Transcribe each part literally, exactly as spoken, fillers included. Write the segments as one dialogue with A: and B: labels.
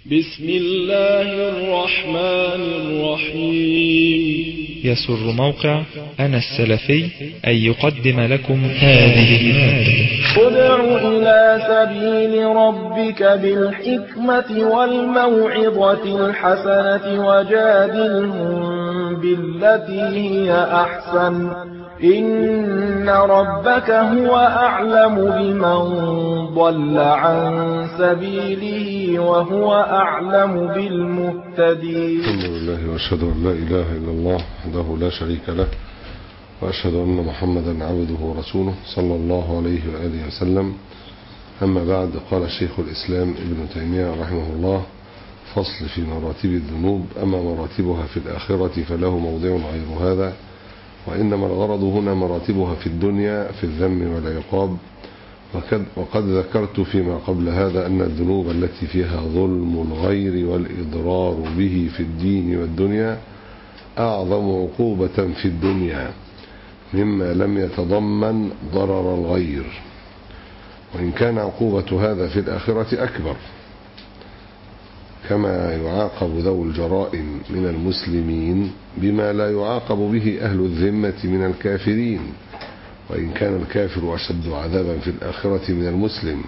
A: بسم الله الرحمن الرحيم.
B: يسر موقع أنا السلفي أن يقدم لكم هذه المادة.
C: ادع إلى سبيل ربك بالحكمة والموعظة الحسنة وجادلهم بالتي هي أحسن إن ربك هو أعلم بمن ضل عن سبيله وهو أعلم بالمهتدين.
D: الحمد لله وأشهد أن لا إله إلا الله وحده لا شريك له، وأشهد أن محمدا عبده ورسوله صلى الله عليه وآله وسلم. أما بعد، قال شيخ الإسلام ابن تيمية رحمه الله: فصل في مراتب الذنوب. أما مراتبها في الآخرة فله موضع غير هذا، وإنما الغرض هنا مراتبها في الدنيا في الذم والعقاب. وقد, وقد ذكرت فيما قبل هذا أن الذنوب التي فيها ظلم الغير والإضرار به في الدين والدنيا أعظم عقوبة في الدنيا مما لم يتضمن ضرر الغير، وإن كان عقوبة هذا في الآخرة أكبر، كما يعاقب ذو الجرائم من المسلمين بما لا يعاقب به أهل الذمة من الكافرين، وإن كان الكافر أشد عذابا في الآخرة من المسلم.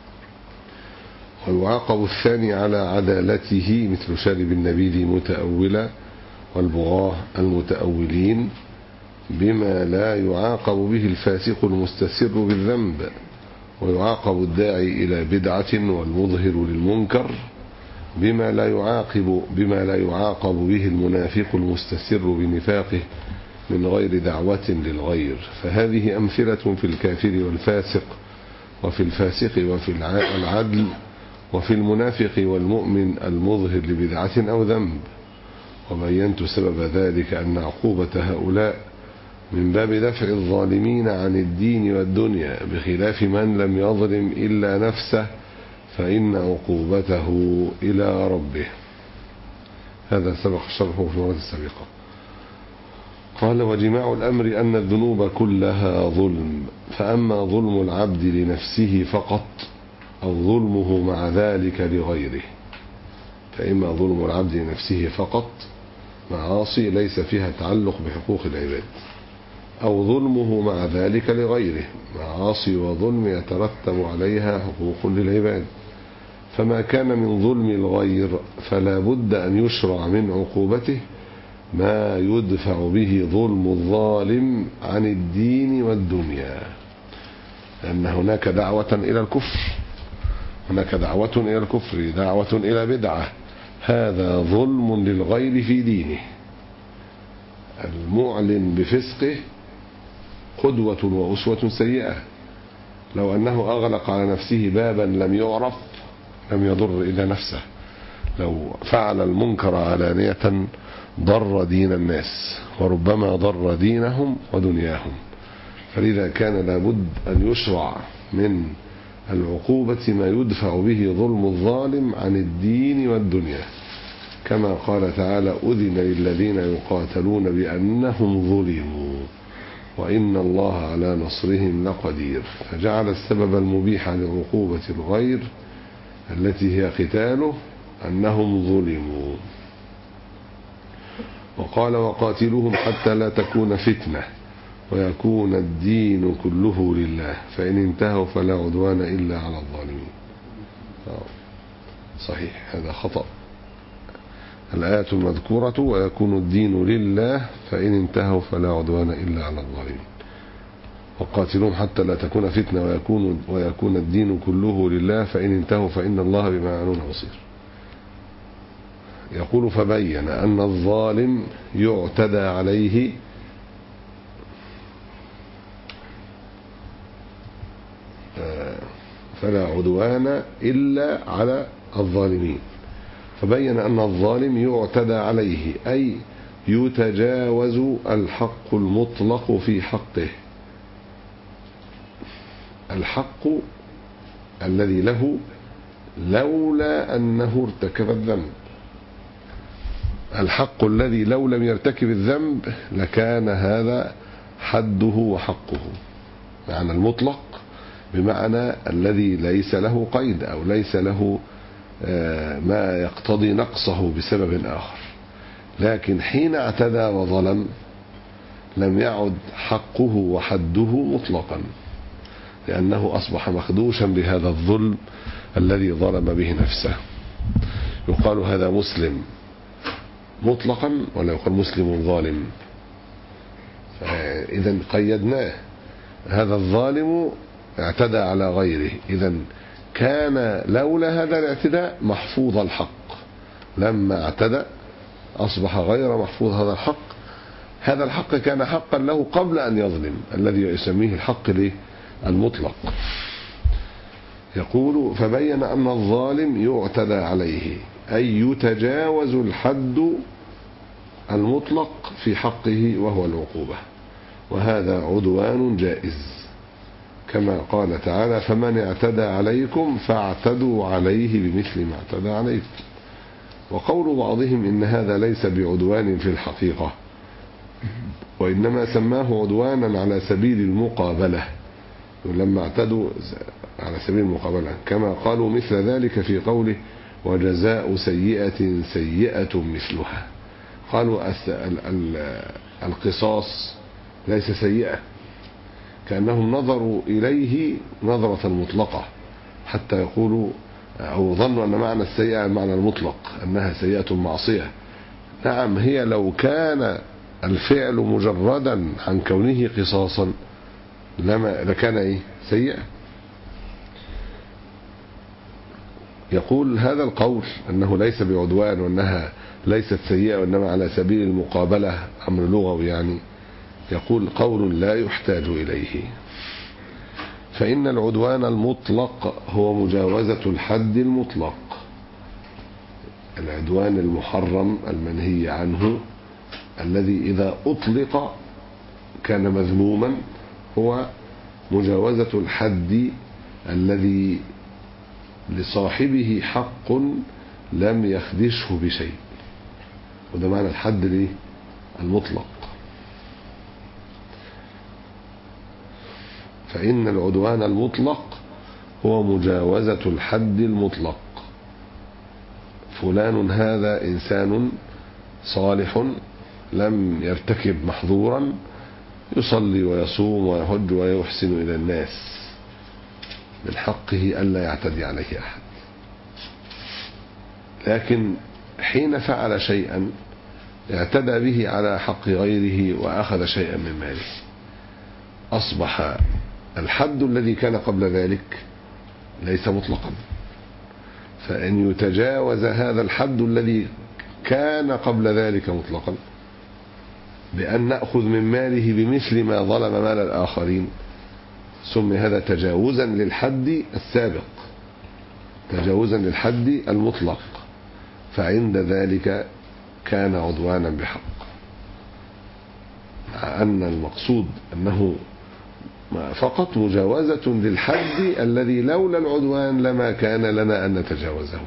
D: ويعاقب الثاني على عدالته مثل شارب النبيذ متأولا والبغاة المتأولين بما لا يعاقب به الفاسق المستسر بالذنب. ويعاقب الداعي إلى بدعة والمظهر للمنكر بما لا يعاقب بما لا يعاقب به المنافق المستسر بنفاقه من غير دعوة للغير. فهذه أمثلة في الكافر والفاسق، وفي الفاسق وفي العدل، وفي المنافق والمؤمن المظهر لبدعة أو ذنب. وبينت سبب ذلك أن عقوبة هؤلاء من باب دفع الظالمين عن الدين والدنيا، بخلاف من لم يظلم إلا نفسه فإن عقوبته إلى ربه. هذا سبق شرحه في المرة السابقة. قال: وجماع الأمر أن الذنوب كلها ظلم، فأما ظلم العبد لنفسه فقط أو ظلمه مع ذلك لغيره، فإما ظلم العبد لنفسه فقط معاصي ليس فيها تعلق بحقوق العباد، أو ظلمه مع ذلك لغيره معاصي وظلم يترتب عليها حقوق للعباد. فما كان من ظلم الغير فلا بد أن يشرع من عقوبته ما يدفع به ظلم الظالم عن الدين والدنيا، لأن هناك دعوة إلى الكفر، هناك دعوة إلى الكفر، دعوة إلى بدعة، هذا ظلم للغير في دينه. المعلن بفسقه قدوة وأسوة سيئة، لو أنه أغلق على نفسه بابا لم يعرف لم يضر إلا نفسه. لو فعل المنكر علانية ضر دين الناس، وربما ضر دينهم ودنياهم. فلذا كان لابد أن يشرع من العقوبة ما يدفع به ظلم الظالم عن الدين والدنيا، كما قال تعالى: أذن للذين يقاتلون بأنهم ظلموا وإن الله على نصرهم لقدير. فجعل السبب المبيح لعقوبة الغير التي هي قتاله أنهم ظلموا. وقال: وقاتلوهم حتى لا تكون فتنة ويكون الدين كله لله فإن انتهوا فلا عدوان إلا على الظالمين. صحيح، هذا خطأ. الآية المذكورة: ويكون الدين لله فإن انتهوا فلا عدوان إلا على الظالمين. وقاتلوهم حتى لا تكون فتنة ويكون, ويكون الدين كله لله فإن انتهوا فإن الله بما يعملون بصير. يقول: فبين أن الظالم يعتدى عليه فلا عدوان إلا على الظالمين. فبين أن الظالم يعتدى عليه، أي يتجاوز الحق المطلق في حقه، الحق الذي له لولا أنه ارتكب الذنب، الحق الذي لو لم يرتكب الذنب لكان هذا حده وحقه. معنى المطلق بمعنى الذي ليس له قيد أو ليس له ما يقتضي نقصه بسبب آخر، لكن حين اعتدى وظلم لم يعد حقه وحده مطلقا، لأنه أصبح مخدوشا بهذا الظلم الذي ظلم به نفسه. يقال هذا مسلم مطلقا ولا يقال مسلم ظالم؟ إذا قيدناه، هذا الظالم اعتدى على غيره، إذا كان لولا هذا الاعتداء محفوظ الحق، لما اعتدى أصبح غير محفوظ هذا الحق. هذا الحق كان حقا له قبل أن يظلم، الذي يسميه الحق المطلق. يقول فبين أن الظالم يعتدى عليه، أي يتجاوز الحد المطلق في حقه وهو العقوبة، وهذا عدوان جائز، كما قال تعالى فمن اعتدى عليكم فاعتدوا عليه بمثل ما اعتدى عليكم. وقول بعضهم إن هذا ليس بعدوان في الحقيقة، وإنما سماه عدوانا على سبيل المقابلة، لما اعتدوا على سبيل المقابلة، كما قالوا مثل ذلك في قوله وجزاء سيئة سيئة مثلها. قالوا القصاص ليس سيئة، كأنهم نظروا إليه نظرة مطلقة حتى يقولوا أو ظنوا أن معنى السيئة معنى المطلق، أنها سيئة معصية. نعم، هي لو كان الفعل مجردا عن كونه قصاصا لما لكان إيه سيئة. يقول هذا القول أنه ليس بعدوان وأنها ليست سيئة وإنما على سبيل المقابلة، أمر لغوي يعني، يقول قول لا يحتاج إليه. فإن العدوان المطلق هو مجاوزة الحد المطلق. العدوان المحرم المنهي عنه الذي إذا أطلق كان مذموما هو مجاوزة الحد الذي لصاحبه حق لم يخدشه بشيء، وده معنى الحد المطلق. فإن العدوان المطلق هو مجاوزة الحد المطلق. فلان هذا إنسان صالح لم يرتكب محظورا، يصلي ويصوم ويحج ويحسن إلى الناس، من حقه ألا يعتدي عليه أحد. لكن حين فعل شيئا اعتدى به على حق غيره وأخذ شيئا من ماله، أصبح الحد الذي كان قبل ذلك ليس مطلقا. فإن يتجاوز هذا الحد الذي كان قبل ذلك مطلقا بأن نأخذ من ماله بمثل ما ظلم مال الآخرين، سمي هذا تجاوزا للحد السابق، تجاوزا للحد المطلق، فعند ذلك كان عدوانا بحق، مع أن المقصود أنه فقط مجاوزة للحد الذي لولا العدوان لما كان لنا أن نتجاوزه.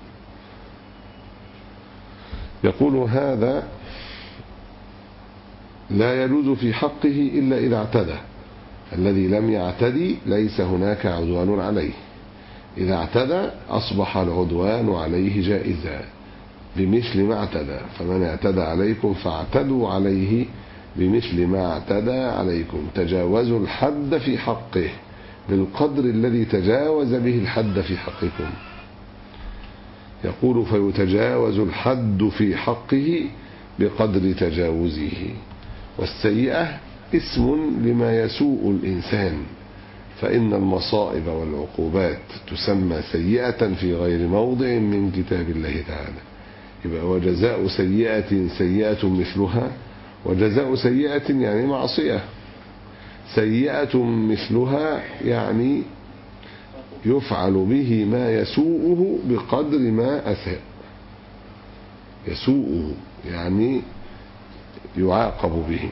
D: يقول هذا لا يجوز في حقه إلا إذا اعتدى. الذي لم يعتدي ليس هناك عدوان عليه، إذا اعتدى أصبح العدوان عليه جائزا بمثل ما اعتدى. فمن اعتدى عليكم فاعتدوا عليه بمثل ما اعتدى عليكم، تجاوزوا الحد في حقه بالقدر الذي تجاوز به الحد في حقكم. يقول فيتجاوز الحد في حقه بقدر تجاوزه. والسيئة اسم لما يسوء الإنسان، فإن المصائب والعقوبات تسمى سيئة في غير موضع من كتاب الله تعالى. يبقى وجزاء سيئة سيئة مثلها، وجزاء سيئة يعني معصية، سيئة مثلها يعني يفعل به ما يسوءه بقدر ما أساء. يسوءه يعني يعاقب به.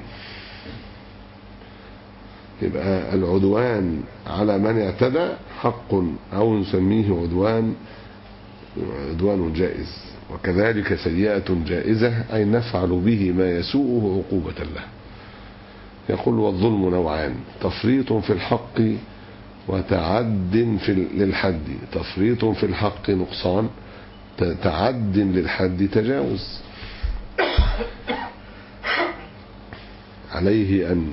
D: يبقى العدوان على من اعتدى حق، أو نسميه عدوان عدوان جائز. وكذلك سيئة جائزة أي نفعل به ما يسوءه عقوبة له. يقول والظلم نوعان: تفريط في الحق وتعد في للحد. تفريط في الحق نقصان، تعد للحد تجاوز. عليه أن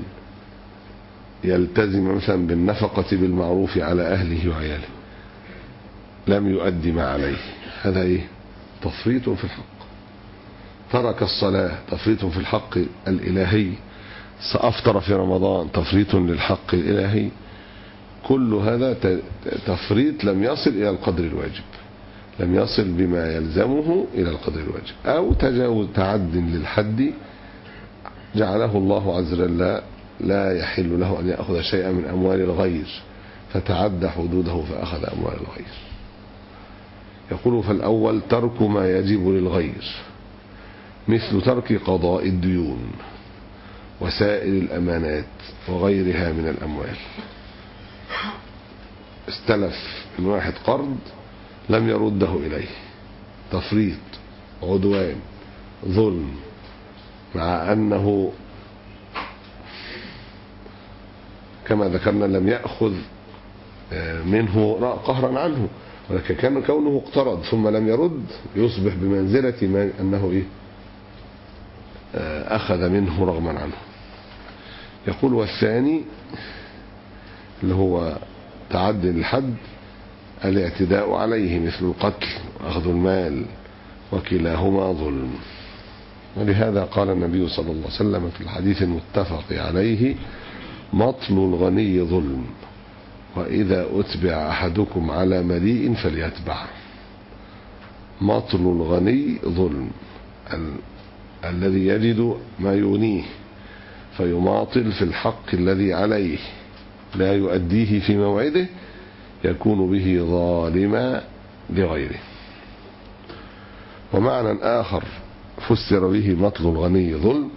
D: يلتزم مثلا بالنفقة بالمعروف على أهله وعياله، لم يؤدي ما عليه، هذا إيه؟ تفريط في الحق. ترك الصلاة، تفريط في الحق الإلهي. سأفطر في رمضان، تفريط للحق الإلهي. كل هذا تفريط لم يصل إلى القدر الواجب، لم يصل بما يلزمه إلى القدر الواجب، أو تجاوز تعد للحد جعله الله عز وجل لا يحل له أن يأخذ شيئا من أموال الغير، فتعدى حدوده فأخذ أموال الغير. يقول فالأول ترك ما يجب للغير، مثل ترك قضاء الديون وسائر الأمانات وغيرها من الأموال. استلف من واحد قرض لم يرده إليه، تفريط، عدوان، ظلم، مع أنه كما ذكرنا لم يأخذ منه قهرا عنه، ولكن كان كونه اقترض ثم لم يرد يصبح بمنزلة ما أنه إيه؟ أخذ منه رغما عنه. يقول والثاني اللي هو تعدي الحد الاعتداء عليه، مثل القتل وأخذ المال، وكلاهما ظلم. ولهذا قال النبي صلى الله عليه وسلم في الحديث المتفق عليه مطل الغني ظلم، وإذا أتبع أحدكم على مليء فليتبع. مطل الغني ظلم، ال... الذي يجد ما يغنيه فيماطل في الحق الذي عليه لا يؤديه في موعده، يكون به ظالما لغيره. ومعنى آخر فسر به مطل الغني ظلم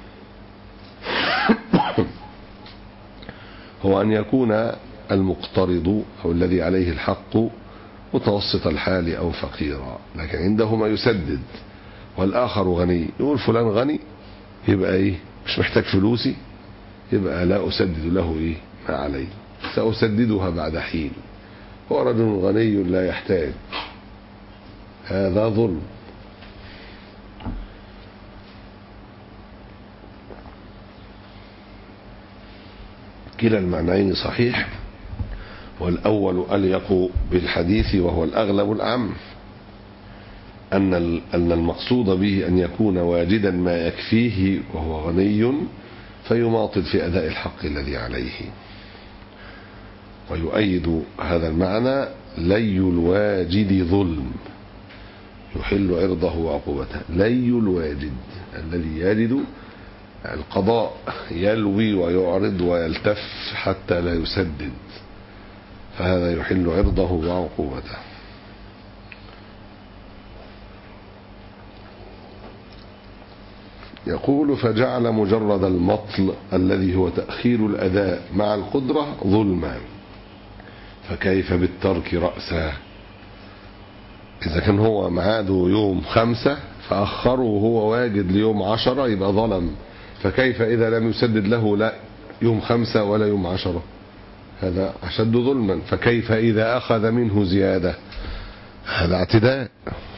D: هو أن يكون المقترض أو الذي عليه الحق متوسط الحال أو فقيرا، لكن عنده ما يسدد، والآخر غني. يقول فلان غني يبقى إيه؟ مش محتاج فلوسي، يبقى لا أسدد له إيه ما عليه، سأسددها بعد حين. هو رجل غني لا يحتاج، هذا ظلم. كلا المعنيين صحيح، والأول أليق بالحديث وهو الأغلب الأعم، أن أن المقصود به أن يكون واجدا ما يكفيه وهو غني فيماطل في أداء الحق الذي عليه. ويؤيد هذا المعنى لي الواجد ظلم يحل عرضه وعقوبته. لي الواجد الذي يجد القضاء يلوي ويعرض ويلتف حتى لا يسدد، فهذا يحل عرضه وعقوبته. يقول فجعل مجرد المطل الذي هو تأخير الأداء مع القدرة ظلما، فكيف بالترك رأسا؟ إذا كان هو معاده يوم خمسة فأخره وهو واجد ليوم عشرة يبقى ظلم، فكيف إذا لم يسدد له لا يوم خمسة ولا يوم عشرة؟ هذا أشد ظلما. فكيف إذا أخذ منه زيادة؟ هذا اعتداء.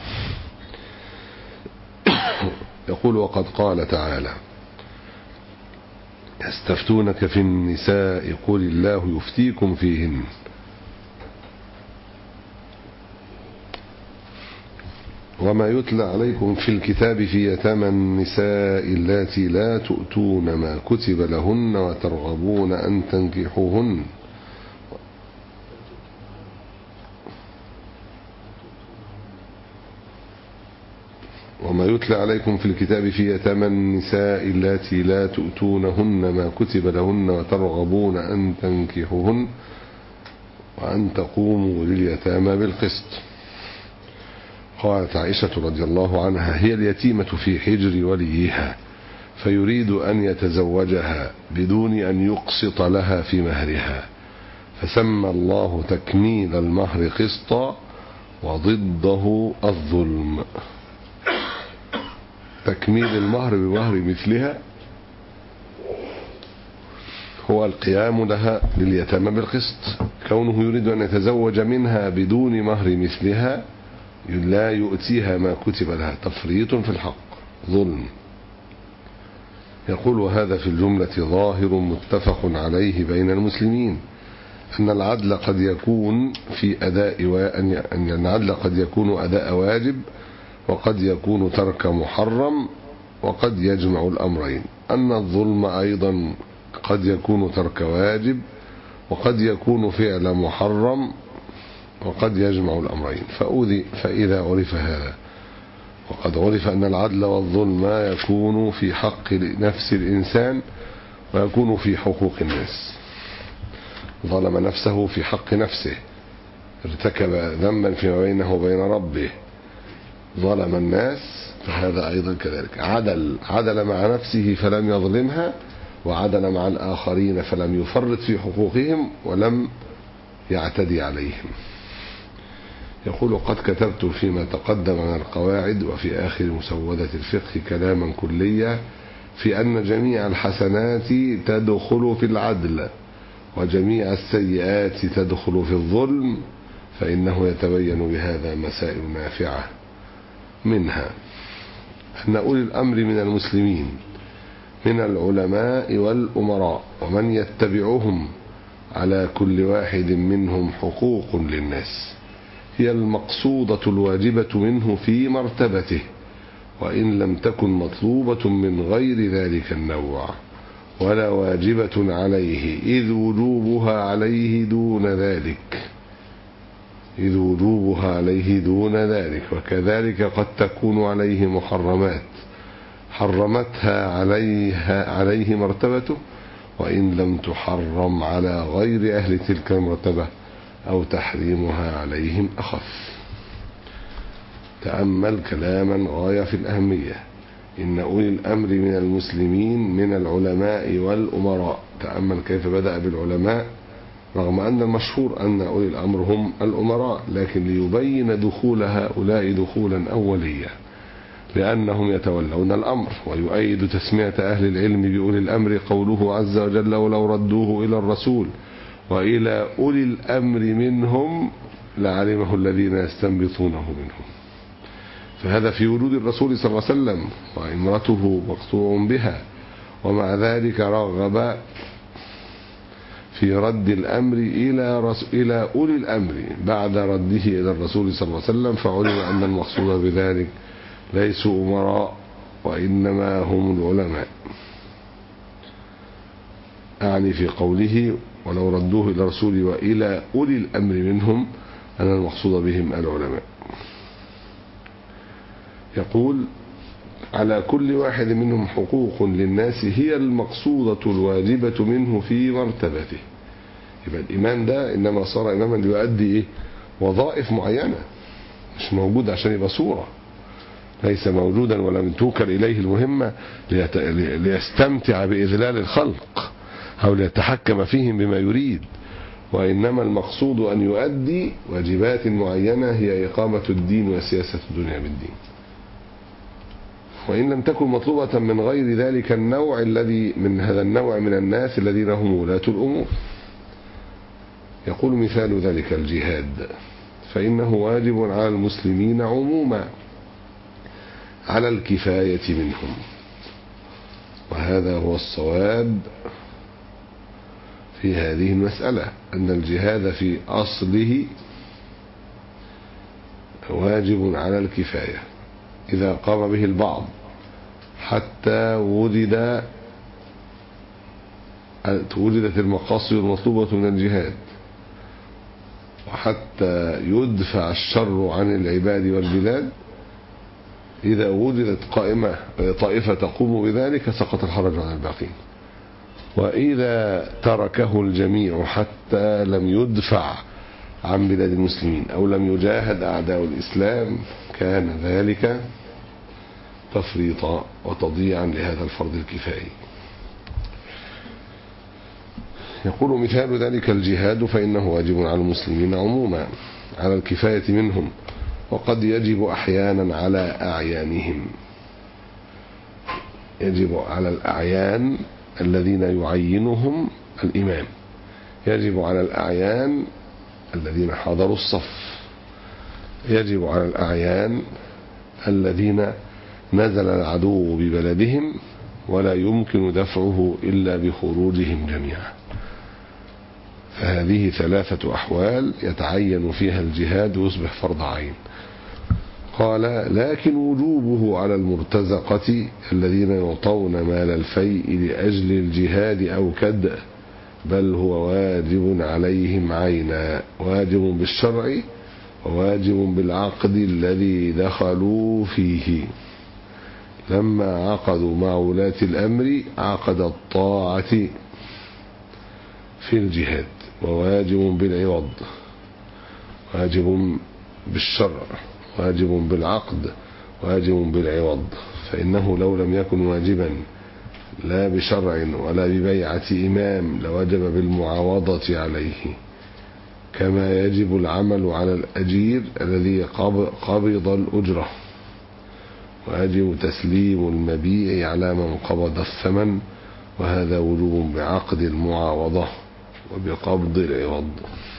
D: يقول وقد قال تعالى يستفتونك في النساء قل الله يفتيكم فيهن وما يتلى عليكم في الكتاب في يتامى النساء اللاتي لا تؤتون ما كتب لهن وترغبون أن تنكحوهن وما يتلى عليكم في الكتاب في يتامى النساء اللاتي لا تؤتونهن ما كتب لهن وترغبون أن تنكحوهن وأن تقوموا لليتامى بالقسط. قالت عائشة رضي الله عنها هي اليتيمة في حجر وليها فيريد أن يتزوجها بدون أن يقسط لها في مهرها، فسمى الله تكميل المهر قسطا وضده الظلم. تكميل المهر بمهر مثلها هو القيام لها لليتامى بالقسط. كونه يريد أن يتزوج منها بدون مهر مثلها لا يؤتيها ما كتب لها، تفريط في الحق، ظلم. يقول هذا في الجملة ظاهر متفق عليه بين المسلمين، أن العدل قد يكون في أداء أن العدل قد يكون أداء واجب، وقد يكون ترك محرم، وقد يجمع الأمرين. أن الظلم أيضا قد يكون ترك واجب، وقد يكون فعل محرم، وقد يجمع الأمرين. فإذا عرف هذا، وقد عرف أن العدل والظلم يكون في حق نفس الإنسان ويكون في حقوق الناس. ظلم نفسه في حق نفسه، ارتكب ذنبا فيما بينه وبين ربه، ظلم الناس، فهذا أيضا كذلك. عدل عدل مع نفسه فلم يظلمها، وعدل مع الآخرين فلم يفرط في حقوقهم ولم يعتدي عليهم. يقول قد كتبت فيما تقدم من القواعد وفي آخر مسودة الفقه كلاما كليا في أن جميع الحسنات تدخل في العدل، وجميع السيئات تدخل في الظلم، فإنه يتبين بهذا مسائل نافعة. منها أن أولي الأمر من المسلمين من العلماء والأمراء ومن يتبعهم على كل واحد منهم حقوق للناس هي المقصودة الواجبة منه في مرتبته، وإن لم تكن مطلوبة من غير ذلك النوع، ولا واجبة عليه إذ وجوبها عليه دون ذلك إذ وجوبها عليه دون ذلك وكذلك قد تكون عليه محرمات حرمتها عليها عليه مرتبته، وإن لم تحرم على غير أهل تلك المرتبة أو تحريمها عليهم أخف. تأمل كلاما غاية في الأهمية. إن أولي الأمر من المسلمين من العلماء والأمراء. تأمل كيف بدأ بالعلماء رغم أن المشهور أن أولي الأمر هم الأمراء، لكن ليبين دخول هؤلاء دخولا أوليا لأنهم يتولون الأمر. ويؤيد تسمية أهل العلم بأولي الأمر قوله عز وجل ولو ردوه إلى الرسول وإلى أولي الأمر منهم لعلمه الذين يستنبطونه منهم. فهذا في وجود الرسول صلى الله عليه وسلم وإمرته مقطوع بها، ومع ذلك رغب في رد الأمر إلى رس... إلى أولي الأمر بعد رده إلى الرسول صلى الله عليه وسلم، فعلم أن المقصود بذلك ليسوا أمراء وإنما هم العلماء. أعني في قوله ولو ردوه إلى الرسول وإلى أولي الأمر منهم أن المقصود بهم العلماء. يقول على كل واحد منهم حقوق للناس هي المقصودة الواجبة منه في مرتبته. يبقى الإمام ده إنما صار إماما ليؤدي إيه؟ وظائف معينة، مش موجود عشان يبقى صورة، ليس موجودا ولم توكل إليه المهمة ليت... ليستمتع بإذلال الخلق أو ليتحكم فيهم بما يريد، وإنما المقصود أن يؤدي واجبات معينة هي إقامة الدين وسياسة الدنيا بالدين، وإن لم تكن مطلوبة من غير ذلك النوع الذي من هذا النوع من الناس الذين هم ولاة الأمور. يقول مثال ذلك الجهاد، فإنه واجب على المسلمين عموما على الكفاية منهم، وهذا هو الصواب في هذه المسألة، أن الجهاد في أصله واجب على الكفاية إذا قام به البعض حتى وجد وجدت المقاصد المطلوبة من الجهاد، وحتى يدفع الشر عن العباد والبلاد. إذا وجدت قائمة طائفة تقوم بذلك سقط الحرج عن الباقين، وإذا تركه الجميع حتى لم يدفع عن بلاد المسلمين أو لم يجاهد أعداء الإسلام كان ذلك تفريطا وتضييعا لهذا الفرض الكفائي. يقول مثال ذلك الجهاد، فإنه واجب على المسلمين عموما على الكفاية منهم، وقد يجب أحيانا على أعيانهم. يجب على الأعيان الذين يعينهم الإمام، يجب على الأعيان الذين حضروا الصف، يجب على الأعيان الذين نزل العدو ببلدهم ولا يمكن دفعه إلا بخروجهم جميعا. فهذه ثلاثة أحوال يتعين فيها الجهاد ويصبح فرض عين. قال لكن وجوبه على المرتزقة الذين يعطون مال الفيء لأجل الجهاد أو كد، بل هو واجب عليهم عينا، واجب بالشرع وواجب بالعقد الذي دخلوا فيه. لما عقدوا مع ولاة الأمر عقد الطاعة في الجهاد، وواجب بالعوض، واجب بالشرع، واجب بالعقد، واجب بالعوض. فإنه لو لم يكن واجبا لا بشرع ولا ببيعة إمام لوجب بالمعاوضة عليه، كما يجب العمل على الأجير الذي قبض الأجرة، ويجب تسليم المبيع على من قبض الثمن، وهذا وجوب بعقد المعاوضة وبقبض العوض.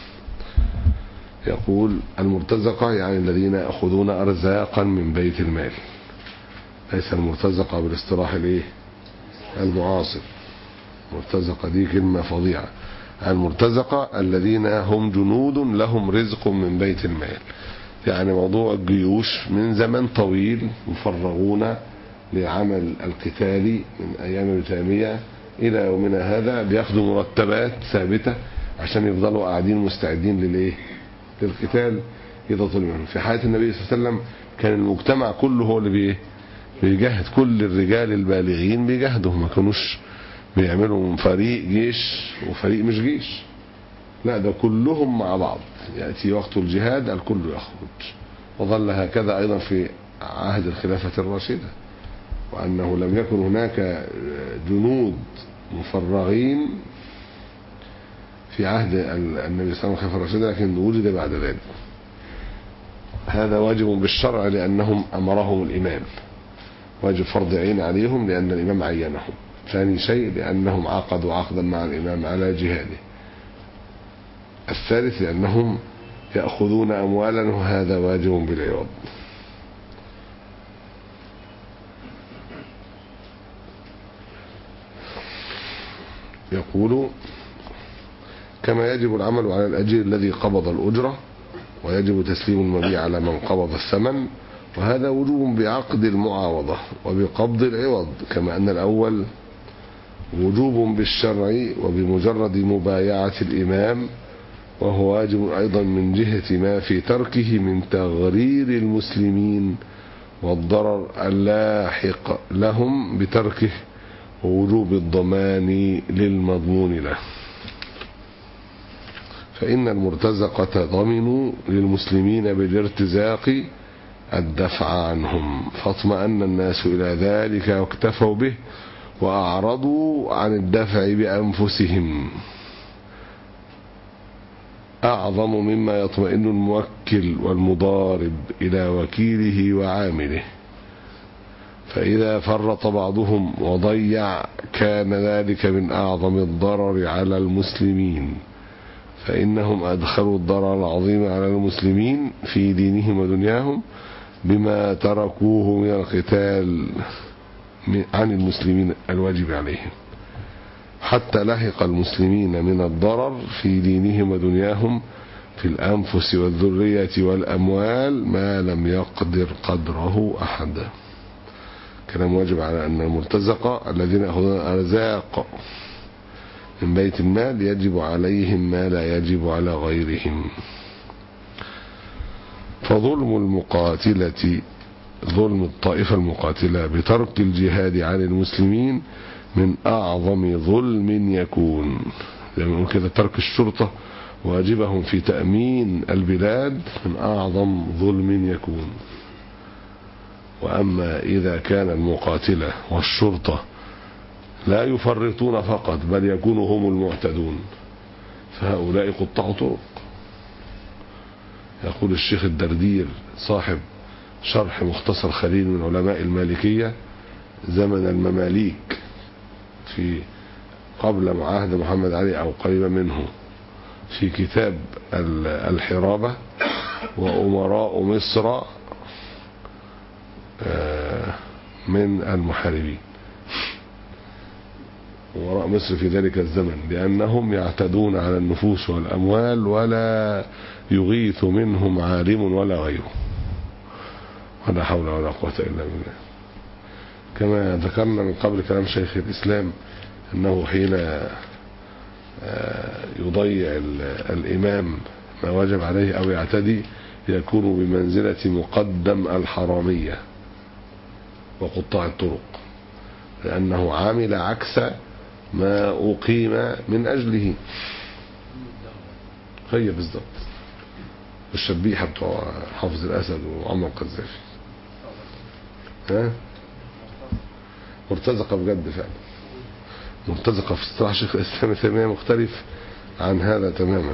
D: يقول المرتزقة يعني الذين يأخذون أرزاقا من بيت المال، ليس المرتزقة بالاصطلاح الايه المعاصر. المرتزقة دي كلمة فظيعة. المرتزقة الذين هم جنود لهم رزق من بيت المال، يعني موضوع الجيوش من زمن طويل مفرغون لعمل القتال من أيام ابن تيمية إلى يومنا هذا، بياخدوا مرتبات ثابتة عشان يفضلوا قاعدين مستعدين للإيه للقتال إذا طلب منهم. في حياة النبي صلى الله عليه وسلم كان المجتمع كله هو اللي بيه بيجاهد، كل الرجال البالغين بيجاهدوا، ما كانوش بيعملوا فريق جيش وفريق مش جيش، لا ده كلهم مع بعض. يأتي وقت الجهاد الكل يخرج، وظل هكذا أيضا في عهد الخلافة الراشدة، وأنه لم يكن هناك جنود مفرغين في عهد النبي صلى الله عليه وسلم الخلافة الراشدة، لكن وجد بعد ذلك. هذا واجب بالشرع لأنهم أمرهم الإمام، واجب فرض عين عليهم لأن الإمام عينهم. ثاني شيء لأنهم عقدوا عقدا مع الإمام على جهاده. الثالث لأنهم يأخذون أموالا، وهذا واجب بالعوض. يقول كما يجب العمل على الأجير الذي قبض الأجرة، ويجب تسليم المبيع على من قبض الثمن، وهذا وجوب بعقد المعاوضة وبقبض العوض، كما أن الأول وجوب بالشرع وبمجرد مبايعة الإمام، وهو واجب أيضا من جهة ما في تركه من تغرير المسلمين والضرر اللاحق لهم بتركه، ووجوب الضمان للمضمون له. فإن المرتزقة ضمنوا للمسلمين بالارتزاق الدفع عنهم، فاطمأن الناس إلى ذلك واكتفوا به، وأعرضوا عن الدفع بأنفسهم، أعظم مما يطمئن الموكل والمضارب إلى وكيله وعامله. فإذا فرط بعضهم وضيع كان ذلك من أعظم الضرر على المسلمين، فإنهم أدخلوا الضرر العظيم على المسلمين في دينهم ودنياهم بما تركوه من القتال عن المسلمين الواجب عليهم، حتى لحق المسلمين من الضرر في دينهم ودنياهم في الأنفس والذرية والأموال ما لم يقدر قدره أحد. كلام واجب على أن المرتزقة الذين يأخذون الأرزاق من بيت المال يجب عليهم ما لا يجب على غيرهم. فظلم المقاتلة، ظلم الطائفة المقاتلة بترك الجهاد عن المسلمين من أعظم ظلم يكون، يعني كده ترك الشرطة واجبهم في تأمين البلاد من أعظم ظلم يكون. وأما إذا كان المقاتلة والشرطة لا يفرطون فقط بل يكونوا هم المعتدون، فهؤلاء قطاع طرق. يقول الشيخ الدردير صاحب شرح مختصر خليل من علماء المالكية زمن المماليك في قبل عهد محمد علي أو قريبا منه، في كتاب الحرابة، وأمراء مصر من المحاربين، أمراء مصر في ذلك الزمن، لأنهم يعتدون على النفوس والأموال ولا يغيث منهم عالم ولا غيره، ولا حول ولا قوة إلا بالله. كما ذكرنا من قبل كلام شيخ الإسلام أنه حين يضيع الإمام ما وجب عليه أو يعتدي يكون بمنزلة مقدم الحرامية وقطاع الطرق، لأنه عامل عكس ما أقيم من أجله. هي بالضبط الشبيحة بتوع حافظ الأسد وعمر القذافي، ها مرتزقة بجد فعلا، مرتزقة في اصطلاح شيخ الإسلام ابن تيمية مختلف عن هذا تماما.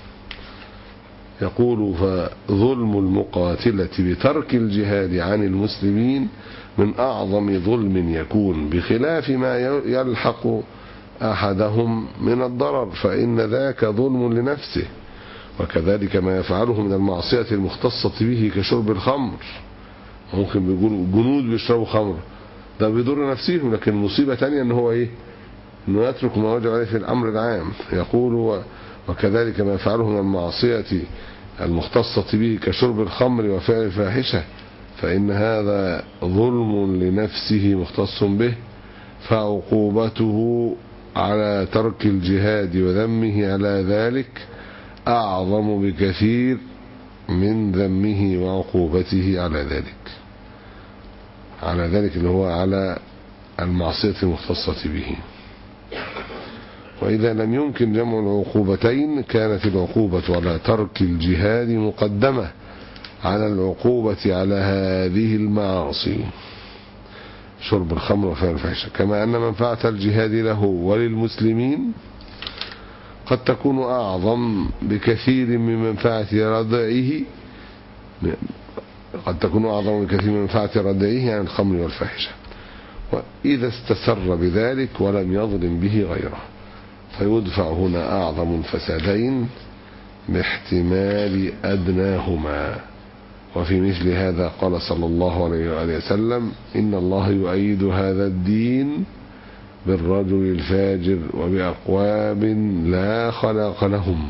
D: يقول: فظلم المقاتلة بترك الجهاد عن المسلمين من أعظم ظلم يكون، بخلاف ما يلحق أحدهم من الضرر، فإن ذاك ظلم لنفسه. وكذلك ما يفعله من المعصية المختصة به كشرب الخمر. ممكن بيقولوا جنود بيشربوا خمر، ده بيضر نفسهم، لكن مصيبة تانية ان هو ايه، انه يترك ما وجب عليه في الامر العام. يقول: وكذلك ما يفعله من المعصية المختصة به كشرب الخمر وفعل الفاحشة، فإن هذا ظلم لنفسه مختص به، فعقوبته على ترك الجهاد وذمه على ذلك أعظم بكثير من ذمه وعقوبته على ذلك، على ذلك اللي هو على المعصية المختصة به. وإذا لم يمكن جمع العقوبتين كانت العقوبة على ترك الجهاد مقدمة على العقوبة على هذه المعاصي، شرب الخمر وفعل الفاحشة، كما أن منفعة الجهاد له وللمسلمين قد تكون أعظم بكثير من منفعة ردعه قد تكون أعظم بكثير من منفعة ردعه عن الخمر والفاحشة، وإذا استسر بذلك ولم يظلم به غيره، فيدفع هنا أعظم الفسادين باحتمال أدناهما. وفي مثل هذا قال صلى الله عليه وآله وسلم: إن الله يؤيد هذا الدين بالرجل الفاجر وبأقوام لا خلاق لهم،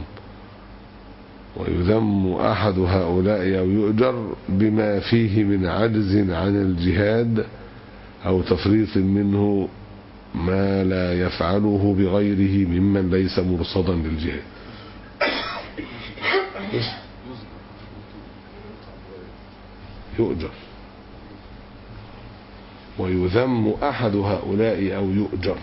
D: ويذم أحد هؤلاء أو يؤجر بما فيه من عجز عن الجهاد أو تفريط منه ما لا يفعله بغيره ممن ليس مرصدا للجهاد. يؤجر ويذم أحد هؤلاء أو يؤجر.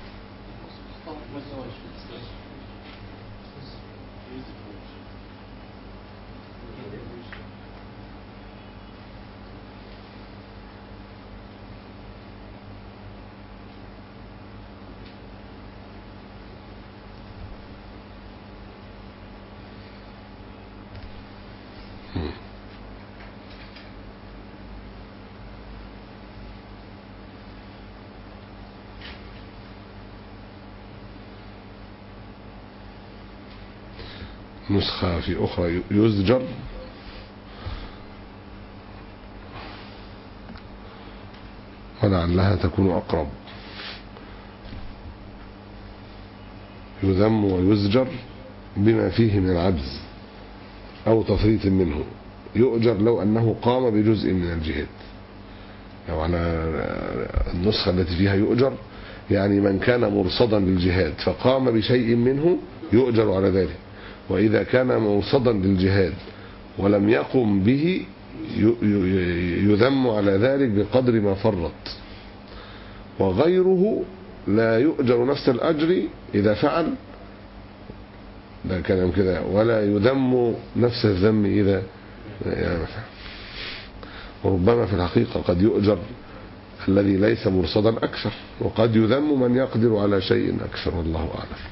D: نسخة في أخرى يزجر، ولعلها تكون أقرب. يذم ويزجر بما فيه من العجز أو تفريط منه، يؤجر لو أنه قام بجزء من الجهاد. لو على النسخة التي فيها يؤجر يعني من كان مرصدا للجهاد فقام بشيء منه يؤجر على ذلك، وإذا كان مرصدا للجهاد ولم يقم به يذم على ذلك بقدر ما فرط، وغيره لا يؤجر نفس الأجر إذا فعل، ده كلام كده، ولا يذم نفس الذم إذا يعني فعل. وربما في الحقيقة قد يؤجر الذي ليس مرصدا أكثر، وقد يذم من يقدر على شيء أكثر، والله أعلم.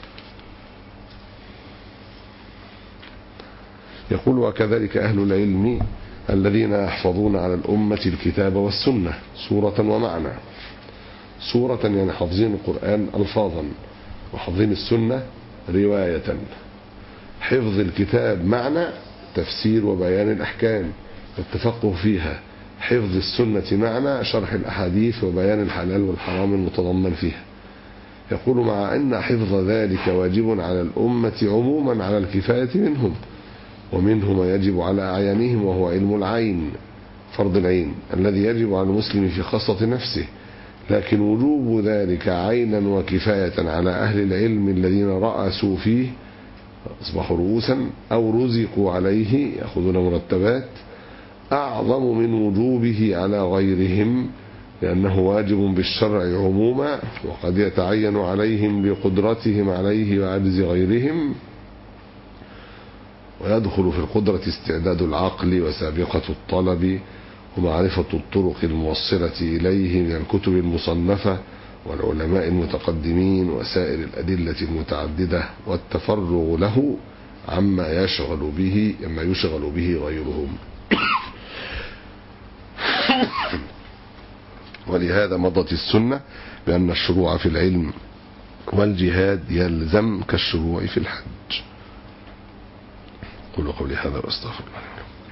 D: يقول: وكذلك أهل العلم الذين يحفظون على الأمة الكتاب والسنة سورة ومعنى. سورة يعني حافظين القرآن ألفاظا، وحافظين السنة رواية. حفظ الكتاب معنى التفسير وبيان الأحكام والتفقه فيها، حفظ السنة معنى شرح الأحاديث وبيان الحلال والحرام المتضمن فيها. يقول مع أن حفظ ذلك واجب على الأمة عموما على الكفاية منهم، ومنه ما يجب على أعيانهم وهو علم العين فرض العين الذي يجب على المسلم في خاصة نفسه، لكن وجوب ذلك عينا وكفاية على أهل العلم الذين رأسوا فيه أصبحوا رؤوسا أو رزقوا عليه يأخذون مرتبات أعظم من وجوبه على غيرهم، لأنه واجب بالشرع عموما وقد يتعين عليهم بقدرتهم عليه وعجز غيرهم. ويدخل في القدرة استعداد العقل وسابقة الطلب ومعرفة الطرق الموصلة إليه من الكتب المصنفة والعلماء المتقدمين وسائر الأدلة المتعددة، والتفرغ له عما يشغل به عما يشغل به غيرهم. ولهذا مضت السنة بأن الشروع في العلم والجهاد يلزم كالشروع في الحج. قولوا قولي هذا واستغفر الله.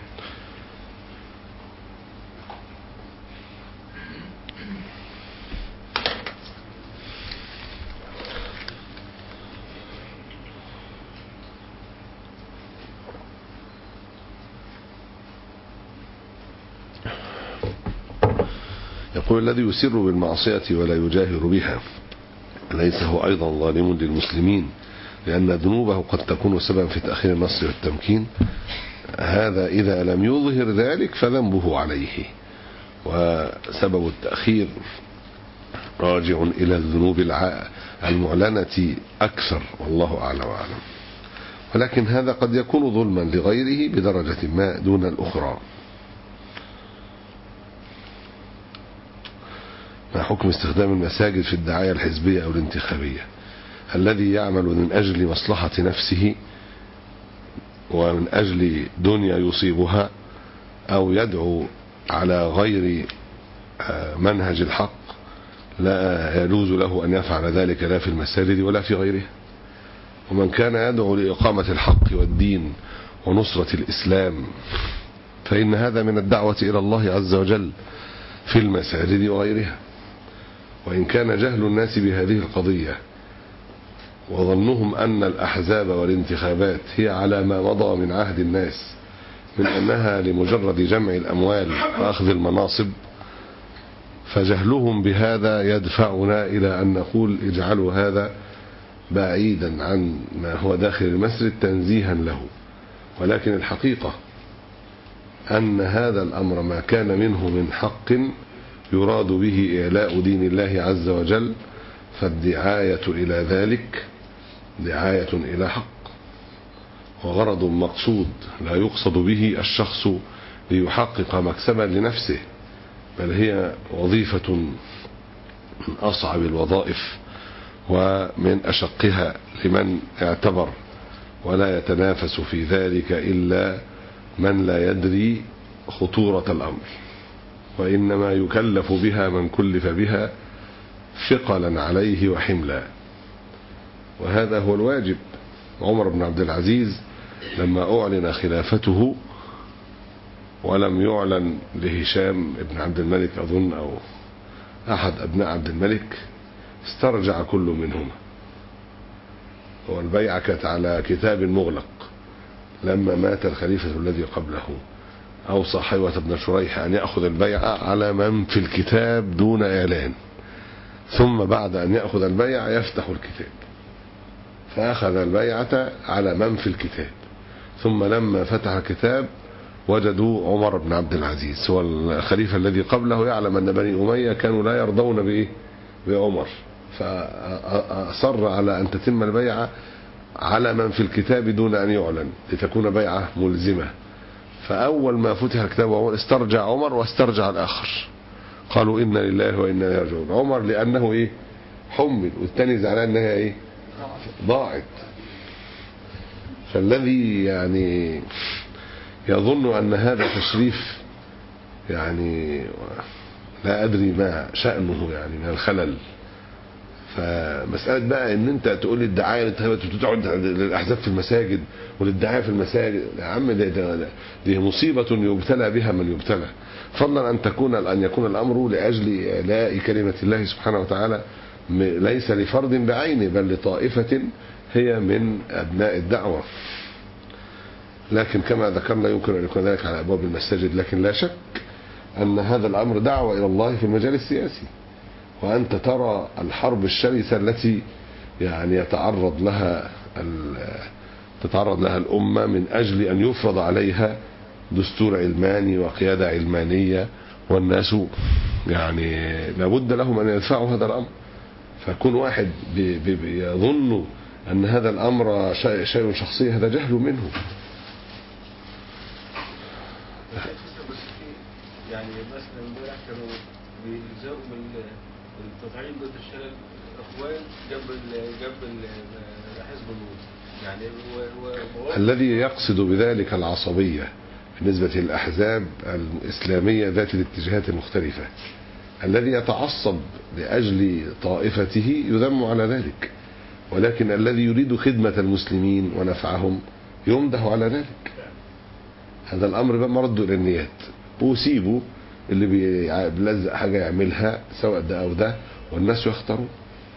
D: يقول الذي يسر بالمعصية ولا يجاهر بها ليس هو أيضا ظالم للمسلمين، لأن ذنوبه قد تكون سببا في تأخير النصر والتمكين. هذا إذا لم يظهر ذلك فذنبه عليه، وسبب التأخير راجع إلى الذنوب المعلنة أكثر، والله أعلم وأعلم. ولكن هذا قد يكون ظلما لغيره بدرجة ما دون الأخرى. ما حكم استخدام المساجد في الدعاية الحزبية أو الانتخابية؟ الذي يعمل من أجل مصلحة نفسه ومن أجل دنيا يصيبها أو يدعو على غير منهج الحق لا يجوز له أن يفعل ذلك لا في المساجد ولا في غيرها. ومن كان يدعو لإقامة الحق والدين ونصرة الإسلام فإن هذا من الدعوة إلى الله عز وجل في المساجد وغيرها. وإن كان جهل الناس بهذه القضية وظنهم أن الأحزاب والانتخابات هي على ما مضى من عهد الناس من أنها لمجرد جمع الأموال وأخذ المناصب، فجهلهم بهذا يدفعنا إلى أن نقول اجعلوا هذا بعيدا عن ما هو داخل المسجد تنزيها له. ولكن الحقيقة أن هذا الأمر ما كان منه من حق يراد به إعلاء دين الله عز وجل، فالدعاية إلى ذلك دعاية إلى حق وغرض مقصود لا يقصد به الشخص ليحقق مكسبا لنفسه، بل هي وظيفة من أصعب الوظائف ومن أشقها لمن اعتبر، ولا يتنافس في ذلك إلا من لا يدري خطورة الأمر، وإنما يكلف بها من كلف بها ثقلا عليه وحملا، وهذا هو الواجب. عمر بن عبد العزيز لما أعلن خلافته ولم يعلن لهشام بن عبد الملك أظن أو أحد أبناء عبد الملك استرجع كل منهما، والبيعة كانت على كتاب مغلق. لما مات الخليفة الذي قبله أوصى حيوة بن شريح أن يأخذ البيعة على من في الكتاب دون إعلان، ثم بعد أن يأخذ البيعة يفتح الكتاب، فأخذ البيعة على من في الكتاب. ثم لما فتح الكتاب وجدوا عمر بن عبد العزيز هو الخليفة الذي قبله يعلم أن بني أمية كانوا لا يرضون بإيه بعمر، فأصر على أن تتم البيعة على من في الكتاب دون أن يعلن لتكون بيعة ملزمة. فأول ما فتح الكتاب عمر استرجع عمر واسترجع الآخر، قالوا إنا لله وإنا إليه راجعون. عمر لأنه إيه حمل، والثاني زعلان أنها إيه ضاعت. فالذي يعني يظن أن هذا تشريف يعني لا أدري ما شأنه يعني من الخلل فمسألة بقى ان انت تقول لي الدعاية اللي بتقعد للأحزاب في المساجد وللدعاية في المساجد، يا عم ده ده دي مصيبة يبتلى بها من يبتلى، فضلا أن تكون أن يكون الأمر لأجل إعلاء كلمة الله سبحانه وتعالى ليس لفرد بعينه بل لطائفة هي من أبناء الدعوة. لكن كما ذكرنا يمكن أن يكون ذلك على أبواب المساجد، لكن لا شك أن هذا الأمر دعوة إلى الله في المجال السياسي، وأنت ترى الحرب الشرسة التي يعني يتعرض لها تتعرض لها الأمة من أجل أن يفرض عليها دستور علماني وقيادة علمانية، والناس يعني لابد لهم أن يدفعوا هذا الأمر. فكون واحد يظن أن هذا الأمر شيء شخصي هذا جهل منه.
E: يعني مثلا امبارح كانوا بيلزقوا بالتطعيم ضد الشلل الاخوان جنب جنب حزب النور، يعني و... و...
D: الذي يقصد بذلك العصبية بالنسبة للأحزاب الإسلامية ذات الاتجاهات المختلفة، الذي يتعصب لأجل طائفته يذم على ذلك، ولكن الذي يريد خدمة المسلمين ونفعهم يمدح على ذلك. هذا الأمر بقى مرد إلى النيات، وسيبوا اللي بيلزق حاجة يعملها سواء ده أو ده والناس يختاروا.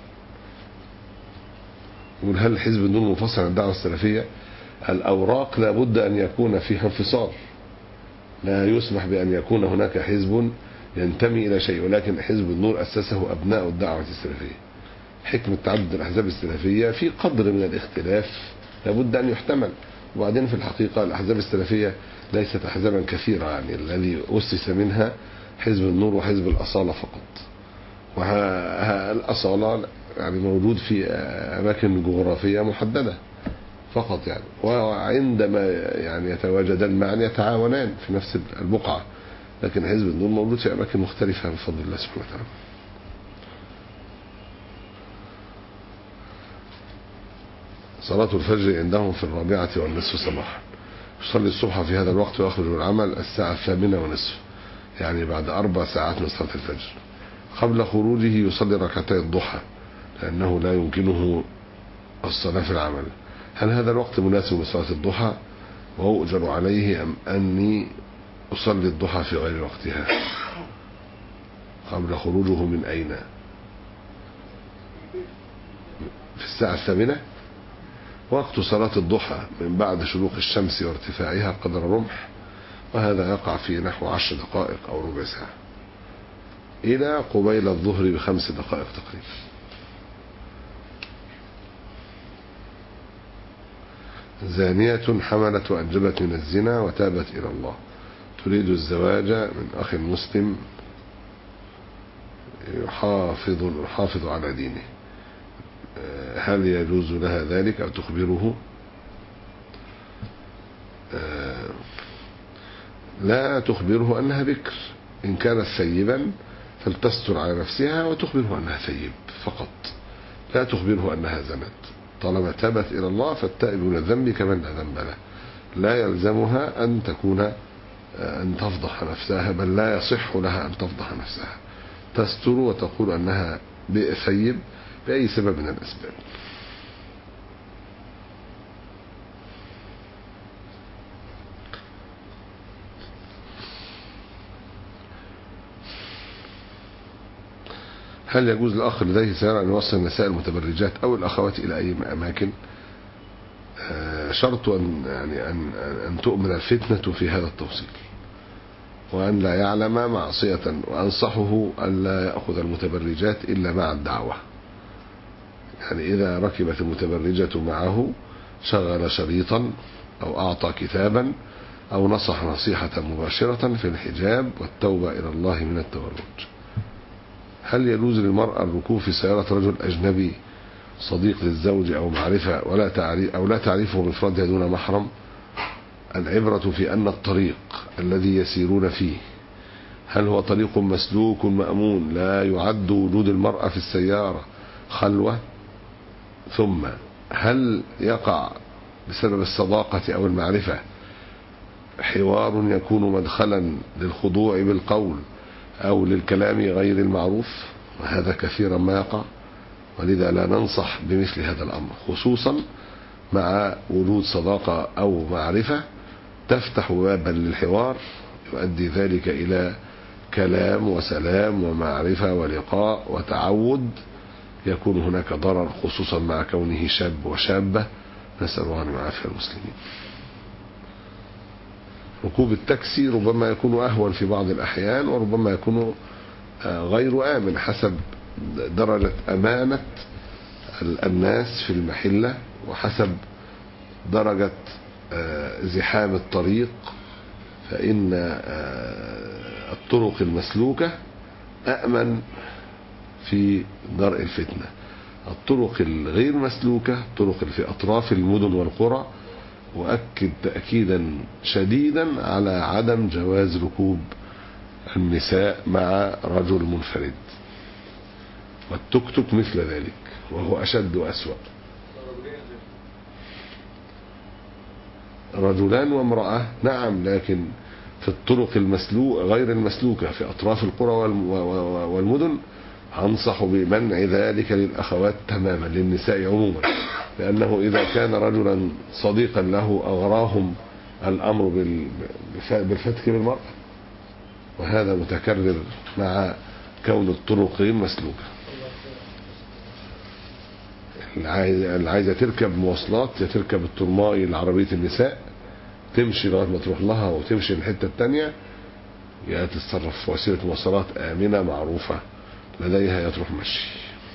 D: يقول هل حزب النور منفصل عن الدعوة السلفية؟ الأوراق لابد أن يكون فيها انفصال، لا يسمح بأن يكون هناك حزب ينتمي إلى شيء، ولكن حزب النور أسسه أبناء الدعوة السلفية. حكمة تعدد الأحزاب السلفية في قدر من الاختلاف لابد أن يحتمل. وبعدين في الحقيقة الأحزاب السلفية ليست أحزابا كثيرة، يعني الذي أسس منها حزب النور وحزب الأصالة فقط، والأصالة يعني موجود في أماكن جغرافية محددة فقط يعني، وعندما يعني يتواجدان معا يتعاونان في نفس البقعة، لكن حزب النور موجود في أماكن مختلفة بفضل الله سبحانه وتعالى. صلاة الفجر عندهم في الرابعة والنصف صباحا، يصلي الصبح في هذا الوقت ويخرج من العمل الساعة الثامنة ونصف، يعني بعد أربع ساعات من صلاة الفجر. قبل خروجه يصلي ركعتي الضحى لأنه لا يمكنه الصلاة في العمل. هل هذا الوقت مناسب لصلاة الضحى وأؤجر عليه أم أني أصلي الضحى في غير وقتها؟ قبل خروجه من أين؟ في الساعة الثامنة. وقت صلاة الضحى من بعد شروق الشمس وارتفاعها قدر رمح، وهذا يقع في نحو عشر دقائق أو ربع ساعة إلى قبيل الظهر بخمس دقائق تقريبا. زانية حملت وأنجبت من الزنا وتابت إلى الله، تريد الزواج من أخ مسلم يحافظ, يحافظ على دينه، هل يجوز لها ذلك أو تخبره؟ لا تخبره أنها بكر، إن كانت ثيبا فلتستر على نفسها وتخبره أنها ثيب فقط، لا تخبره أنها زنت. طالما تابت إلى الله فالتائب من الذنب كمن لا ذنب له، لا يلزمها أن تكون أن تفضح نفسها، بل لا يصح لها أن تفضح نفسها، تستر وتقول أنها ثيب بأي سبب من الأسباب. هل يجوز للأخ لديه سيارة أن يوصل النساء المتبرجات أو الأخوات إلى أي أماكن؟ شرط أن, يعني أن, أن تؤمن الفتنة في هذا التوصيل، وأن لا يعلم معصية، وأنصحه أن لا يأخذ المتبرجات إلا مع الدعوة. يعني إذا ركبت المتبرجة معه شغل شريطا أو أعطى كتابا أو نصح نصيحة مباشرة في الحجاب والتوبة إلى الله من التبرج. هل يجوز للمرأة الركوب في سيارة رجل أجنبي صديق للزوج أو معرفة ولا تعريف أو لا تعرفه بإفرادها دون محرم؟ العبرة في أن الطريق الذي يسيرون فيه هل هو طريق مسلوك مأمون لا يعد وجود المرأة في السيارة خلوة؟ ثم هل يقع بسبب الصداقة أو المعرفة حوار يكون مدخلا للخضوع بالقول أو للكلام غير المعروف؟ وهذا كثيرا ما يقع، ولذا لا ننصح بمثل هذا الأمر، خصوصا مع وجود صداقة أو معرفة تفتح بابا للحوار يؤدي ذلك إلى كلام وسلام ومعرفة ولقاء وتعود، يكون هناك ضرر خصوصا مع كونه شاب وشابة، نسأل الله أن يعافي المسلمين. ركوب التاكسي ربما يكون أهون في بعض الأحيان، وربما يكون غير آمن حسب درجة أمانة الناس في المحلة، وحسب درجة زحام الطريق. فإن الطرق المسلوكة أأمن في درء الفتنة. الطرق الغير مسلوكة، طرق في أطراف المدن والقرى، وأكد تأكيدا شديدا على عدم جواز ركوب النساء مع رجل منفرد. والتوك توك مثل ذلك، وهو أشد وأسوأ. رجلان وامرأة نعم، لكن في الطرق المسلوكة غير المسلوكة في أطراف القرى والمدن أنصح بمنع ذلك للأخوات تماما، للنساء عموما، لأنه إذا كان رجلا صديقا له أغراهم الأمر بالفتك بالمرأة، وهذا متكرر مع كون الطرق غير مسلوكة. اللي عايزة تركب مواصلات تركب الترماي العربية النساء، تمشي لغاية ما تروح لها وتمشي الحتة التانية، يا تتصرف في وسيلة مواصلات آمنة معروفة لديها، يا تروح مشي.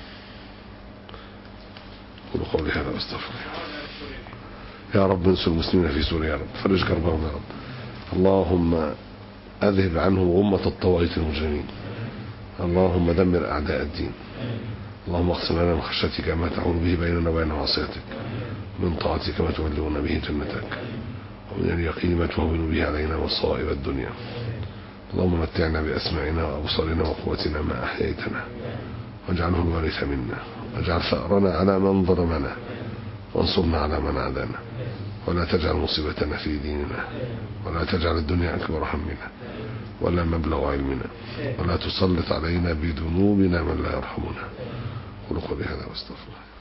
D: قولوا قولي هذا واستغفر يا رب. انصر المسلمين في سوريا يا رب، فرج كربهم يا رب. اللهم أذهب عنهم غمة الطواغيت المجرمين. اللهم دمر أعداء الدين. اللهم اقسم لنا من خشيتك ما تحول به بيننا وبين معصيتك، من طاعتك ما تبلغنا به جنتك، ومن اليقين ما تهون به علينا مصائب الدنيا. اللهم متعنا بأسماعنا وأبصارنا وقوتنا ما أحييتنا، واجعله الوارث منا، واجعل ثأرنا على من ظلمنا، وانصرنا على من عادانا، ولا تجعل مصيبتنا في ديننا، ولا تجعل الدنيا أكبر همنا ولا مبلغ علمنا، ولا تسلط علينا بذنوبنا من لا يرحمنا. قولوا قولي هذا واستغفر الله.